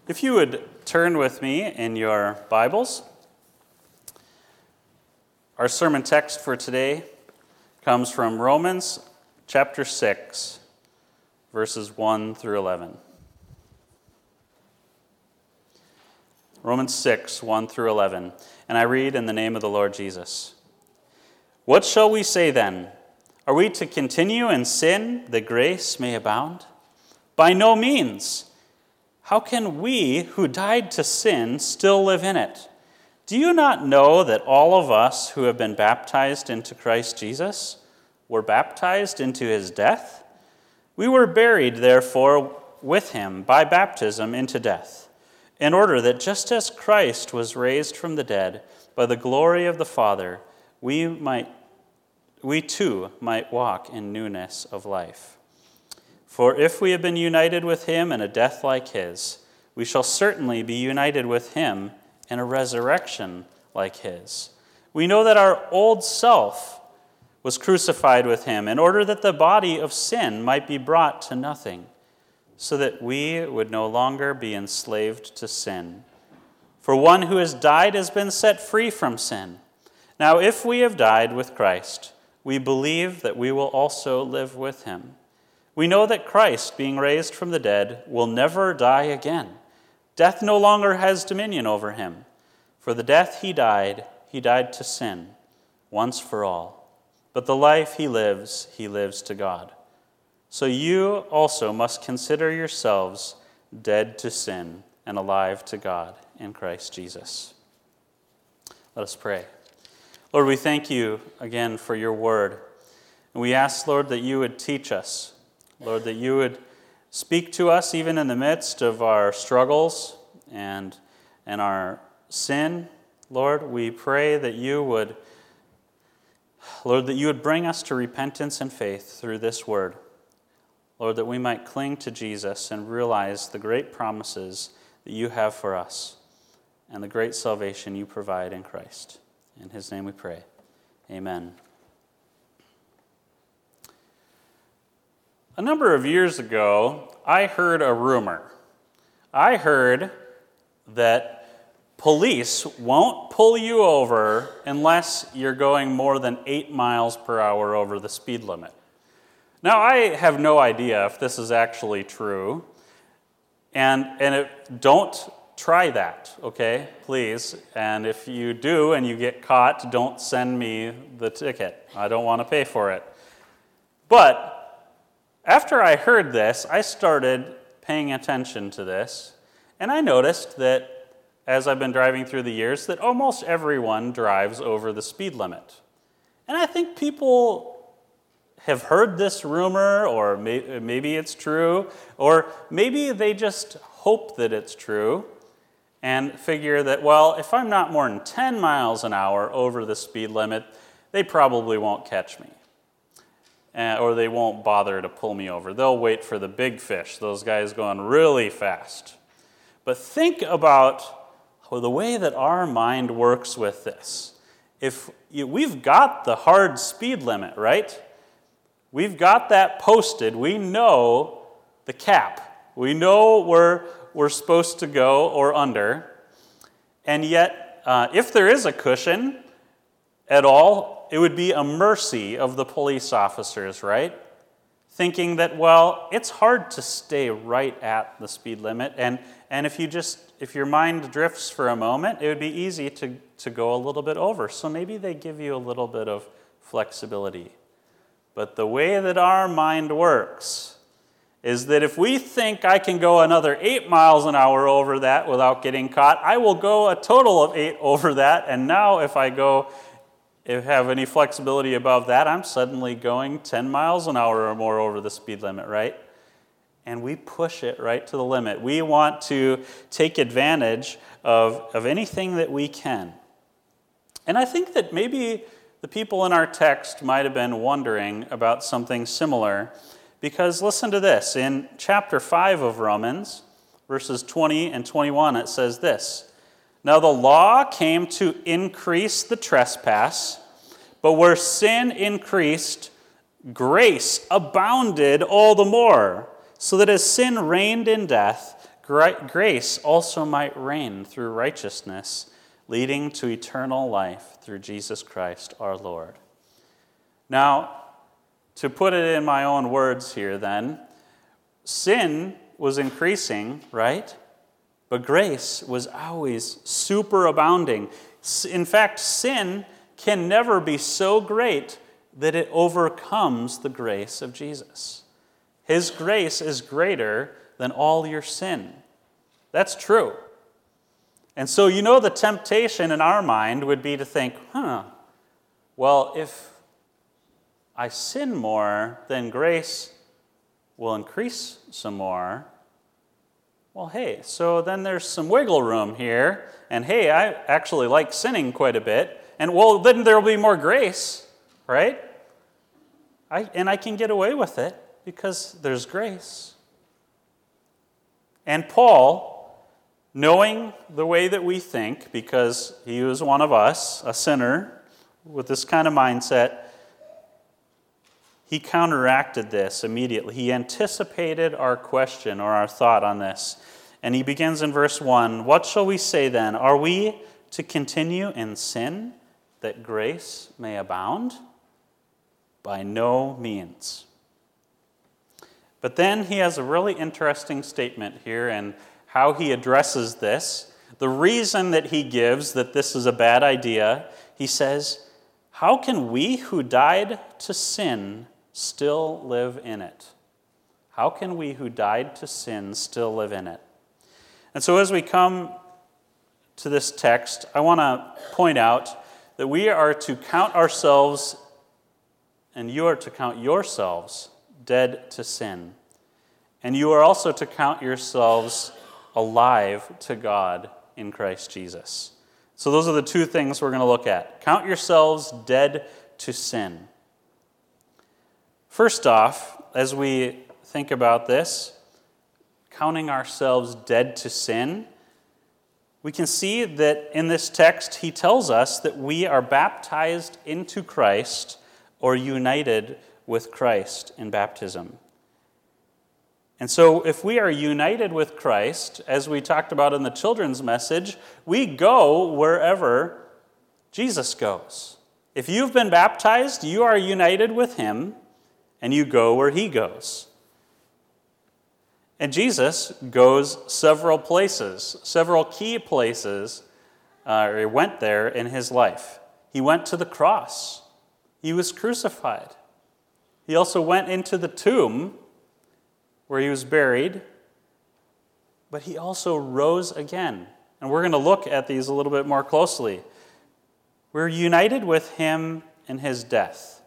If you would turn with me in your Bibles, our sermon text for today comes from Romans chapter 6, verses 1 through 11. Romans 6, 1 through 11. And I read in the name of the Lord Jesus. What shall we say then? Are we to continue in sin that grace may abound? By no means. How can we who died to sin still live in it? Do you not know that all of us who have been baptized into Christ Jesus were baptized into his death? We were buried, therefore, with him by baptism into death, in order that just as Christ was raised from the dead by the glory of the Father, we too might walk in newness of life. For if we have been united with him in a death like his, we shall certainly be united with him in a resurrection like his. We know that our old self was crucified with him in order that the body of sin might be brought to nothing, so that we would no longer be enslaved to sin. For one who has died has been set free from sin. Now if we have died with Christ, we believe that we will also live with him. We know that Christ, being raised from the dead, will never die again. Death no longer has dominion over him. For the death he died to sin, once for all. But the life he lives to God. So you also must consider yourselves dead to sin and alive to God in Christ Jesus. Let us pray. Lord, we thank you again for your word. And we ask, Lord, that you would teach us. Lord, that you would speak to us even in the midst of our struggles and our sin. Lord, we pray that you would, Lord, that you would bring us to repentance and faith through this word. Lord, that we might cling to Jesus and realize the great promises that you have for us and the great salvation you provide in Christ. In his name we pray. Amen. A number of years ago, I heard a rumor. I heard that police won't pull you over unless you're going more than 8 miles per hour over the speed limit. Now, I have no idea if this is actually true, and don't try that, okay, please. And if you do and you get caught, don't send me the ticket. I don't want to pay for it. But after I heard this, I started paying attention to this, and I noticed that as I've been driving through the years, that almost everyone drives over the speed limit. And I think people have heard this rumor, or maybe it's true, or maybe they just hope that it's true and figure that, well, if I'm not more than 10 miles an hour over the speed limit, they probably won't catch me. Or they won't bother to pull me over. They'll wait for the big fish, those guys going really fast. But think about the way that our mind works with this. If we've got the hard speed limit, right? We've got that posted. We know the cap. We know where we're supposed to go or under. And yet, if there is a cushion at all, it would be a mercy of the police officers, right? Thinking that, well, it's hard to stay right at the speed limit, and if your mind drifts for a moment, it would be easy to go a little bit over. So maybe they give you a little bit of flexibility. But the way that our mind works is that if we think I can go another 8 miles an hour over that without getting caught, I will go a total of 8 over that, and now if I have any flexibility above that, I'm suddenly going 10 miles an hour or more over the speed limit, right? And we push it right to the limit. We want to take advantage of anything that we can. And I think that maybe the people in our text might have been wondering about something similar, because listen to this. In chapter 5 of Romans, verses 20 and 21, it says this: Now the law came to increase the trespass, but where sin increased, grace abounded all the more, so that as sin reigned in death, grace also might reign through righteousness, leading to eternal life through Jesus Christ our Lord. Now, to put it in my own words here then, sin was increasing, right? But grace was always superabounding. In fact, sin can never be so great that it overcomes the grace of Jesus. His grace is greater than all your sin. That's true. And so, the temptation in our mind would be to think, well, if I sin more, then grace will increase some more. Well, hey, so then there's some wiggle room here, and hey, I actually like sinning quite a bit, and well, then there'll be more grace, right? I can get away with it because there's grace. And Paul, knowing the way that we think, because he was one of us, a sinner, with this kind of mindset, he counteracted this immediately. He anticipated our question or our thought on this. And he begins in verse 1, "What shall we say then? Are we to continue in sin that grace may abound? By no means." But then he has a really interesting statement here and how he addresses this. The reason that he gives that this is a bad idea, he says, "How can we who died to sin still live in it?" How can we who died to sin still live in it? And so as we come to this text, I want to point out that we are to count ourselves, and you are to count yourselves, dead to sin. And you are also to count yourselves alive to God in Christ Jesus. So those are the two things we're going to look at. Count yourselves dead to sin. First off, as we think about this, counting ourselves dead to sin, we can see that in this text he tells us that we are baptized into Christ or united with Christ in baptism. And so if we are united with Christ, as we talked about in the children's message, we go wherever Jesus goes. If you've been baptized, you are united with him, and you go where he goes. And Jesus goes several places, several key places, he went there in his life. He went to the cross. He was crucified. He also went into the tomb where he was buried, but he also rose again. And we're going to look at these a little bit more closely. We're united with him in his death.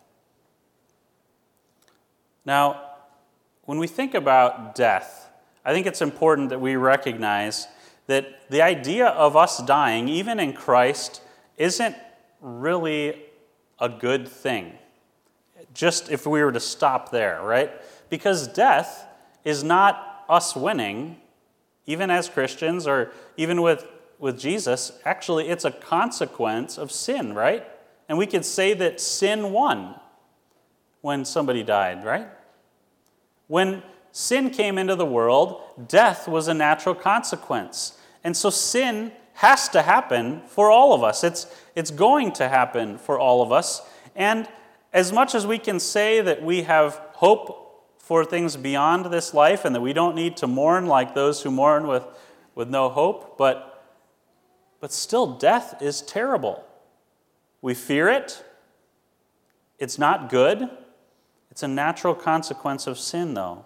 Now, when we think about death, I think it's important that we recognize that the idea of us dying, even in Christ, isn't really a good thing. Just if we were to stop there, right? Because death is not us winning, even as Christians or even with Jesus. Actually, it's a consequence of sin, right? And we could say that sin won when somebody died, right? When sin came into the world, death was a natural consequence. And so sin has to happen for all of us. It's going to happen for all of us. And as much as we can say that we have hope for things beyond this life and that we don't need to mourn like those who mourn with no hope, but still death is terrible. We fear it. It's not good. It's a natural consequence of sin, though.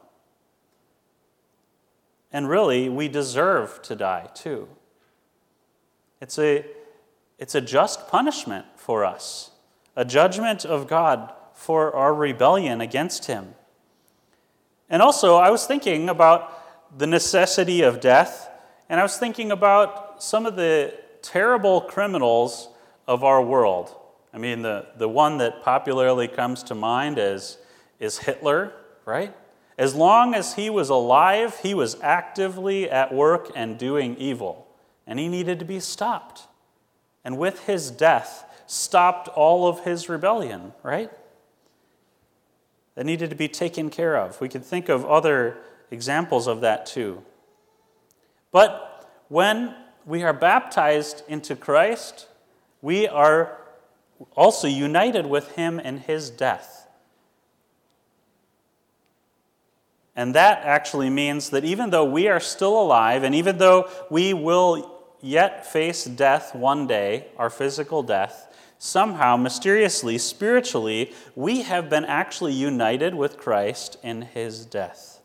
And really, we deserve to die, too. It's a just punishment for us, a judgment of God for our rebellion against him. And also, I was thinking about the necessity of death, and I was thinking about some of the terrible criminals of our world. I mean, the one that popularly comes to mind is Hitler, right? As long as he was alive, he was actively at work and doing evil, and he needed to be stopped. And with his death, stopped all of his rebellion, right? That needed to be taken care of. We could think of other examples of that too. But when we are baptized into Christ, we are also united with him in his death. And that actually means that even though we are still alive, and even though we will yet face death one day, our physical death, somehow, mysteriously, spiritually, we have been actually united with Christ in his death.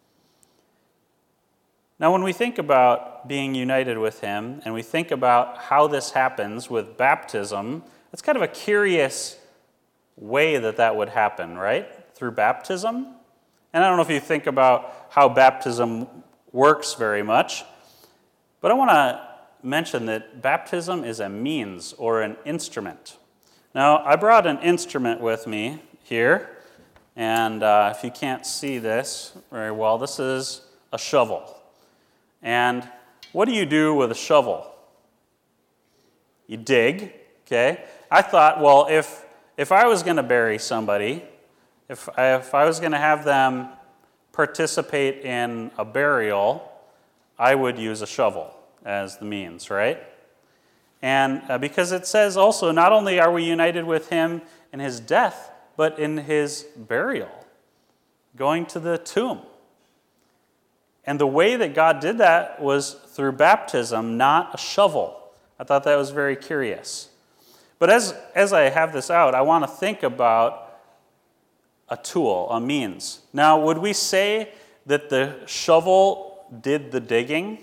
Now, when we think about being united with him, and we think about how this happens with baptism, it's kind of a curious way that would happen, right? Through baptism. And I don't know if you think about how baptism works very much, but I want to mention that baptism is a means or an instrument. Now, I brought an instrument with me here, and if you can't see this very well, this is a shovel. And what do you do with a shovel? You dig, okay? I thought, well, if I was going to bury somebody, if I was going to have them participate in a burial, I would use a shovel as the means, right? And because it says also, not only are we united with him in his death, but in his burial, going to the tomb. And the way that God did that was through baptism, not a shovel. I thought that was very curious. But as I have this out, I want to think about a tool, a means. Now, would we say that the shovel did the digging?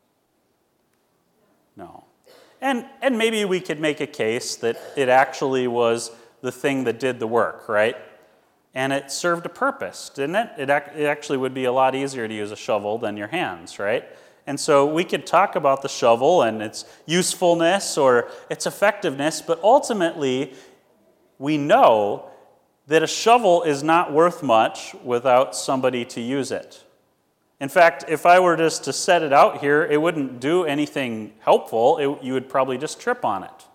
No. And maybe we could make a case that it actually was the thing that did the work, right? And it served a purpose, didn't it? It actually would be a lot easier to use a shovel than your hands, right? And so we could talk about the shovel and its usefulness or its effectiveness, but ultimately we know that a shovel is not worth much without somebody to use it. In fact, if I were just to set it out here, it wouldn't do anything helpful. You would probably just trip on it.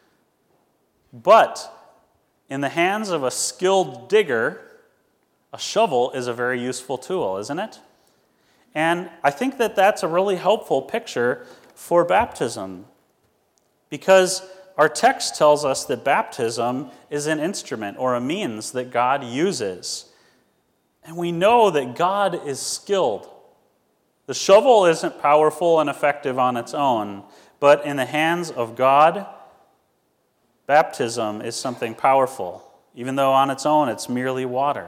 But in the hands of a skilled digger, a shovel is a very useful tool, isn't it? And I think that that's a really helpful picture for baptism, because our text tells us that baptism is an instrument or a means that God uses. And we know that God is skilled. The shovel isn't powerful and effective on its own, but in the hands of God, baptism is something powerful, even though on its own it's merely water.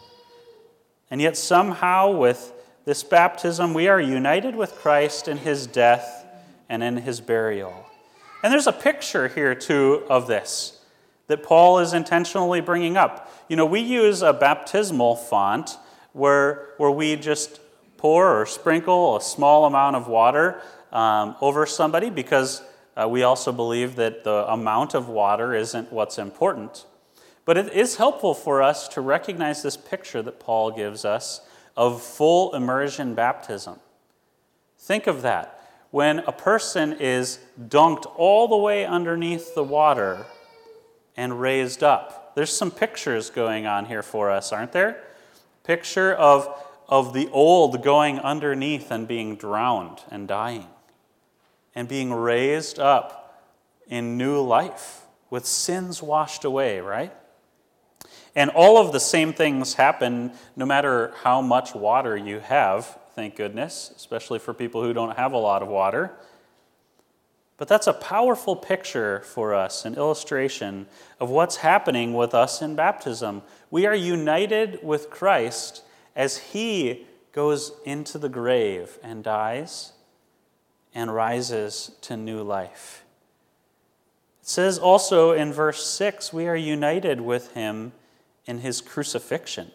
And yet somehow with this baptism, we are united with Christ in his death and in his burial. And there's a picture here, too, of this that Paul is intentionally bringing up. You know, we use a baptismal font where we just pour or sprinkle a small amount of water over somebody because we also believe that the amount of water isn't what's important. But it is helpful for us to recognize this picture that Paul gives us of full immersion baptism. Think of that. When a person is dunked all the way underneath the water and raised up. There's some pictures going on here for us, aren't there? Picture of the old going underneath and being drowned and dying, and being raised up in new life with sins washed away, right? And all of the same things happen no matter how much water you have, thank goodness, especially for people who don't have a lot of water. But that's a powerful picture for us, an illustration of what's happening with us in baptism. We are united with Christ as he goes into the grave and dies and rises to new life. It says also in verse 6, we are united with him in his crucifixion.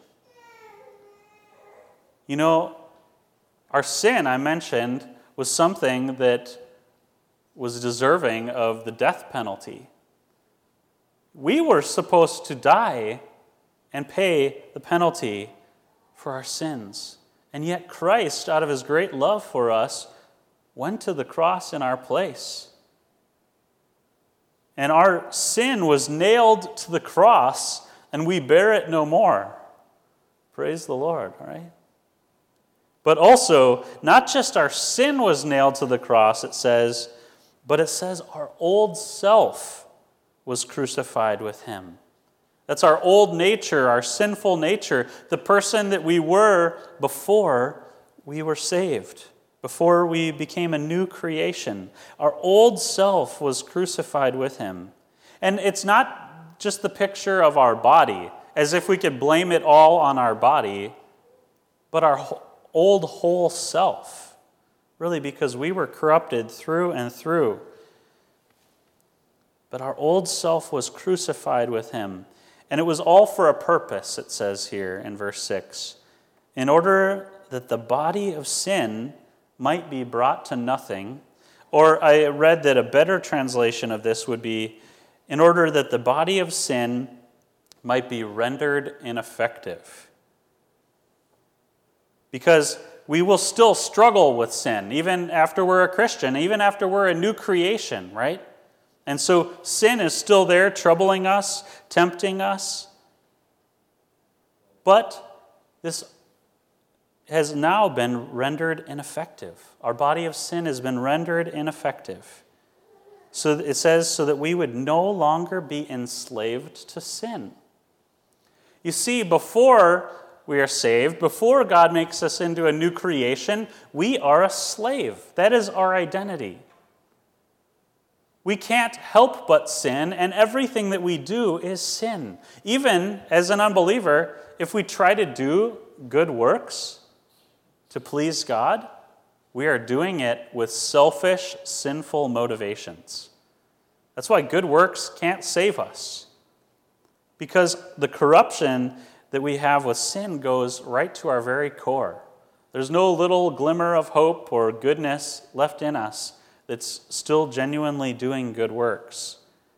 You know, our sin, I mentioned, was something that was deserving of the death penalty. We were supposed to die and pay the penalty for our sins. And yet Christ, out of his great love for us, went to the cross in our place. And our sin was nailed to the cross, and we bear it no more. Praise the Lord, all right? But also, not just our sin was nailed to the cross, but it says our old self was crucified with him. That's our old nature, our sinful nature, the person that we were before we were saved, before we became a new creation. Our old self was crucified with him. And it's not just the picture of our body, as if we could blame it all on our body, but our old whole self, really, because we were corrupted through and through. But our old self was crucified with him. And it was all for a purpose, it says here in verse 6, in order that the body of sin might be brought to nothing. Or I read that a better translation of this would be, in order that the body of sin might be rendered ineffective. Because we will still struggle with sin, even after we're a Christian, even after we're a new creation, right? And so sin is still there, troubling us, tempting us. But this has now been rendered ineffective. Our body of sin has been rendered ineffective. So it says, so that we would no longer be enslaved to sin. You see, before we are saved, before God makes us into a new creation, we are a slave. That is our identity. We can't help but sin, and everything that we do is sin. Even as an unbeliever, if we try to do good works to please God, we are doing it with selfish, sinful motivations. That's why good works can't save us. Because the corruption that we have with sin goes right to our very core. There's no little glimmer of hope or goodness left in us that's still genuinely doing good works.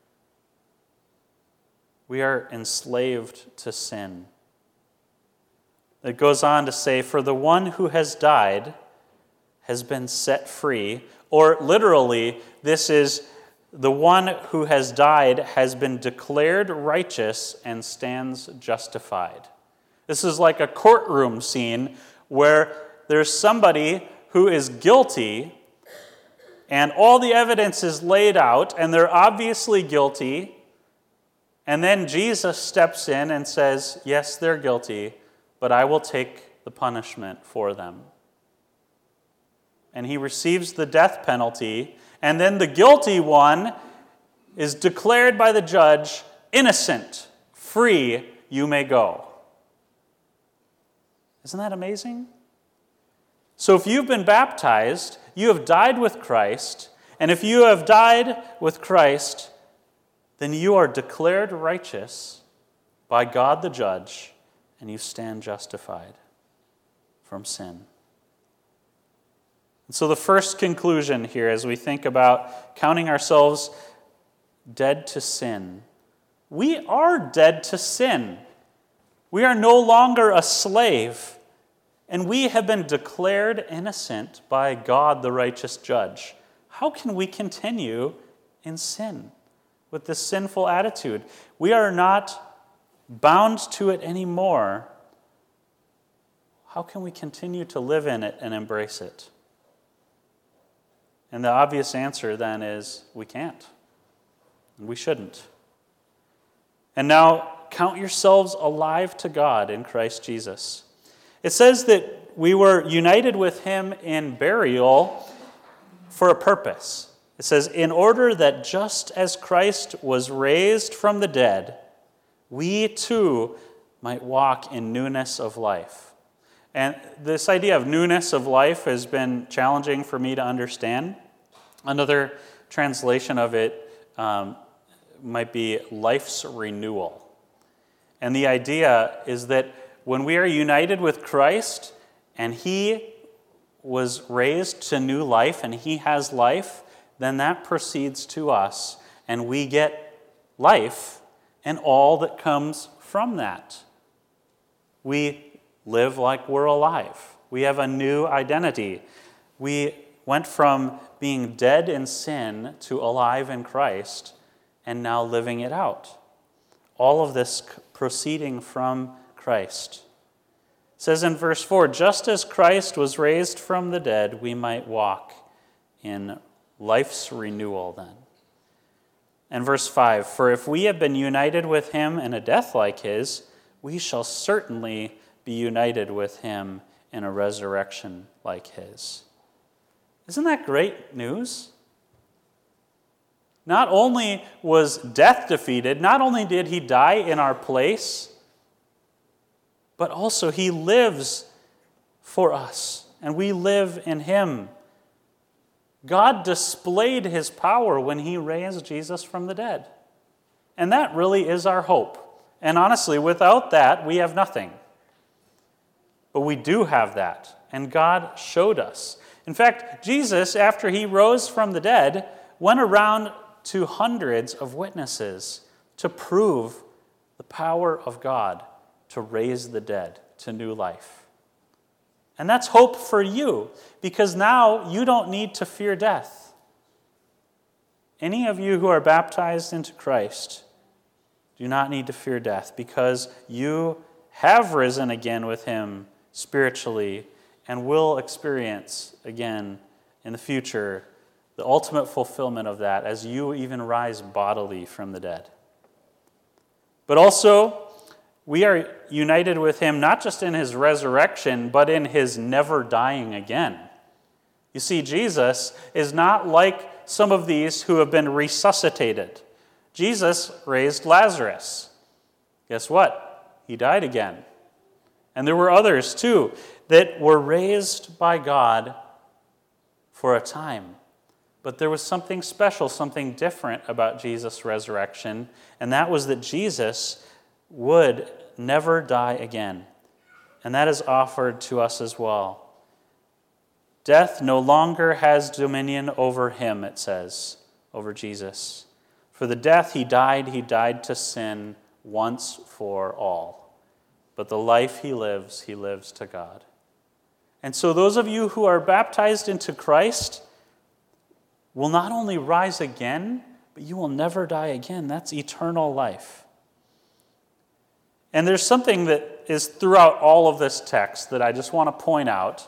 We are enslaved to sin. It goes on to say, for the one who has died has been set free, or literally, this is the one who has died has been declared righteous and stands justified. This is like a courtroom scene where there's somebody who is guilty and all the evidence is laid out and they're obviously guilty, and then Jesus steps in and says, yes, they're guilty, but I will take the punishment for them. And he receives the death penalty, and then the guilty one is declared by the judge innocent, free, you may go. Isn't that amazing? So if you've been baptized, you have died with Christ, and if you have died with Christ, then you are declared righteous by God the judge, and you stand justified from sin. And so the first conclusion here, as we think about counting ourselves dead to sin, we are dead to sin. We are no longer a slave, and we have been declared innocent by God, the righteous judge. How can we continue in sin with this sinful attitude? We are not bound to it anymore. How can we continue to live in it and embrace it? And the obvious answer then is we can't. And we shouldn't. And now count yourselves alive to God in Christ Jesus. It says that we were united with him in burial for a purpose. It says, in order that just as Christ was raised from the dead, we too might walk in newness of life. And this idea of newness of life has been challenging for me to understand. Another translation of it might be life's renewal. And the idea is that when we are united with Christ and he was raised to new life and he has life, then that proceeds to us and we get life and all that comes from that. We live like we're alive. We have a new identity. We went from being dead in sin to alive in Christ and now living it out. All of this proceeding from Christ. says in verse 4, just as Christ was raised from the dead, we might walk in life's renewal then. And verse 5, for if we have been united with him in a death like his, we shall certainly be united with him in a resurrection like his. Isn't that great news? Not only was death defeated, not only did he die in our place, but also he lives for us, and we live in him. God displayed his power when he raised Jesus from the dead. And that really is our hope. And honestly, without that, we have nothing. But we do have that, and God showed us. In fact, Jesus, after he rose from the dead, went around to hundreds of witnesses to prove the power of God to raise the dead to new life. And that's hope for you, because now you don't need to fear death. Any of you who are baptized into Christ do not need to fear death, because you have risen again with him spiritually and will experience again in the future the ultimate fulfillment of that as you even rise bodily from the dead. But also, we are united with him not just in his resurrection, but in his never dying again. You see, Jesus is not like some of these who have been resuscitated. Jesus raised Lazarus. Guess what? He died again. And there were others too that were raised by God for a time. But there was something special, something different about Jesus' resurrection, and that was that Jesus would never die again. And that is offered to us as well. Death no longer has dominion over him, it says, over Jesus. For the death he died to sin once for all. But the life he lives to God. And so those of you who are baptized into Christ will not only rise again, but you will never die again. That's eternal life. And there's something that is throughout all of this text that I just want to point out.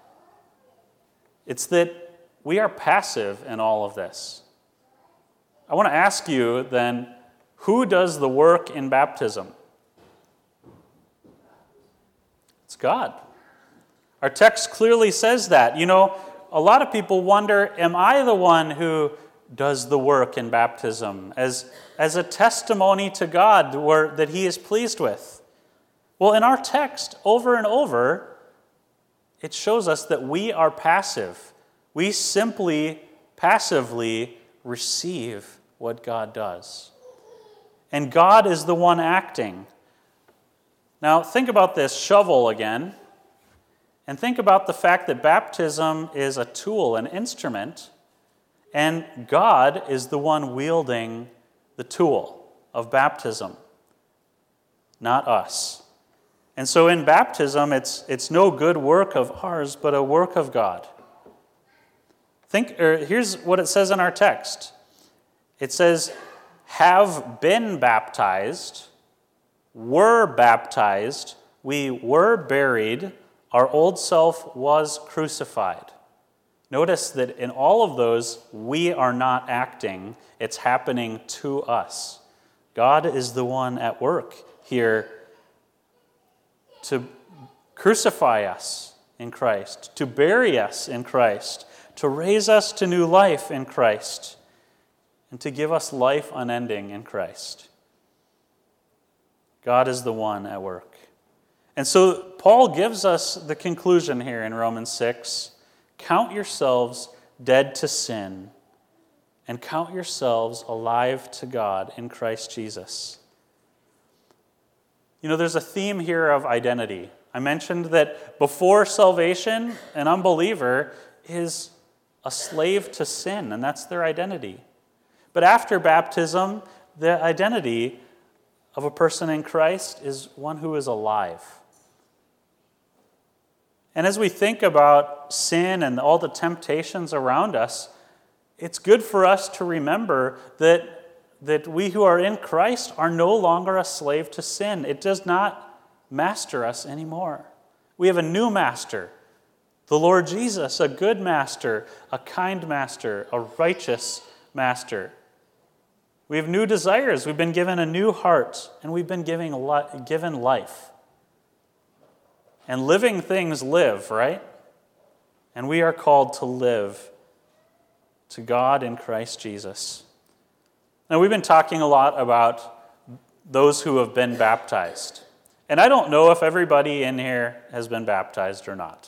It's that we are passive in all of this. I want to ask you then, who does the work in baptism? It's God. Our text clearly says that. You know, a lot of people wonder, am I the one who does the work in baptism as a testimony to God that he is pleased with? Well, in our text, over and over, it shows us that we are passive. We simply, passively receive what God does. And God is the one acting. Now, think about this shovel again. And think about the fact that baptism is a tool, an instrument, and God is the one wielding the tool of baptism, not us. And so in baptism, it's no good work of ours, but a work of God. Here's what it says in our text. It says, have been baptized, were baptized, we were buried, our old self was crucified. Notice that in all of those, we are not acting. It's happening to us. God is the one at work here to crucify us in Christ, to bury us in Christ, to raise us to new life in Christ, and to give us life unending in Christ. God is the one at work. And so Paul gives us the conclusion here in Romans 6. Count yourselves dead to sin, and count yourselves alive to God in Christ Jesus. You know, there's a theme here of identity. I mentioned that before salvation, an unbeliever is a slave to sin, and that's their identity. But after baptism, the identity of a person in Christ is one who is alive. And as we think about sin and all the temptations around us, it's good for us to remember that we who are in Christ are no longer a slave to sin. It does not master us anymore. We have a new master, the Lord Jesus, a good master, a kind master, a righteous master. We have new desires. We've been given a new heart, and we've been given life. And living things live, right? And we are called to live to God in Christ Jesus. Now, we've been talking a lot about those who have been baptized. And I don't know if everybody in here has been baptized or not.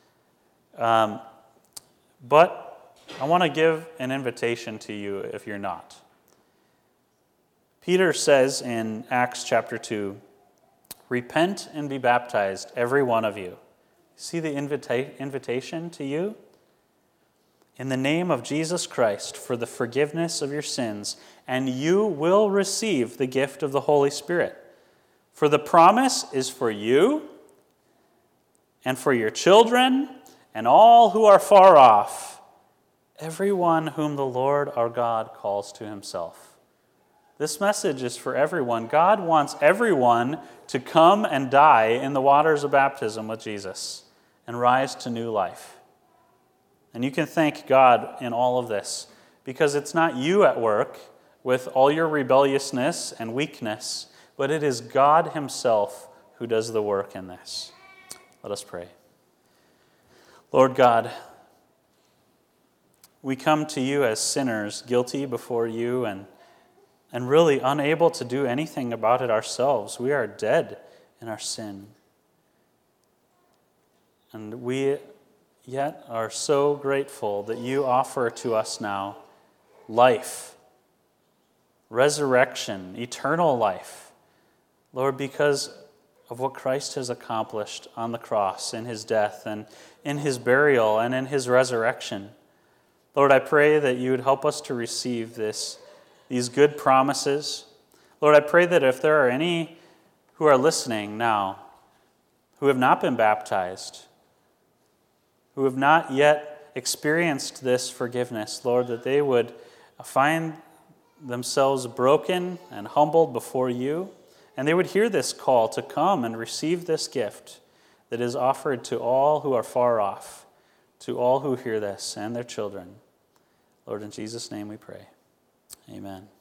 But I want to give an invitation to you if you're not. Peter says in Acts chapter 2, "Repent and be baptized, every one of you." See the invitation to you? "In the name of Jesus Christ for the forgiveness of your sins, and you will receive the gift of the Holy Spirit. For the promise is for you and for your children and all who are far off, everyone whom the Lord our God calls to himself." This message is for everyone. God wants everyone to come and die in the waters of baptism with Jesus and rise to new life. And you can thank God in all of this, because it's not you at work with all your rebelliousness and weakness, but it is God himself who does the work in this. Let us pray. Lord God, we come to you as sinners, guilty before you and really unable to do anything about it ourselves. We are dead in our sin. And we yet are so grateful that you offer to us now life, resurrection, eternal life. Lord, because of what Christ has accomplished on the cross in his death and in his burial and in his resurrection. Lord, I pray that you would help us to receive these good promises. Lord, I pray that if there are any who are listening now who have not been baptized, who have not yet experienced this forgiveness, Lord, that they would find themselves broken and humbled before you, and they would hear this call to come and receive this gift that is offered to all who are far off, to all who hear this and their children. Lord, in Jesus' name we pray. Amen.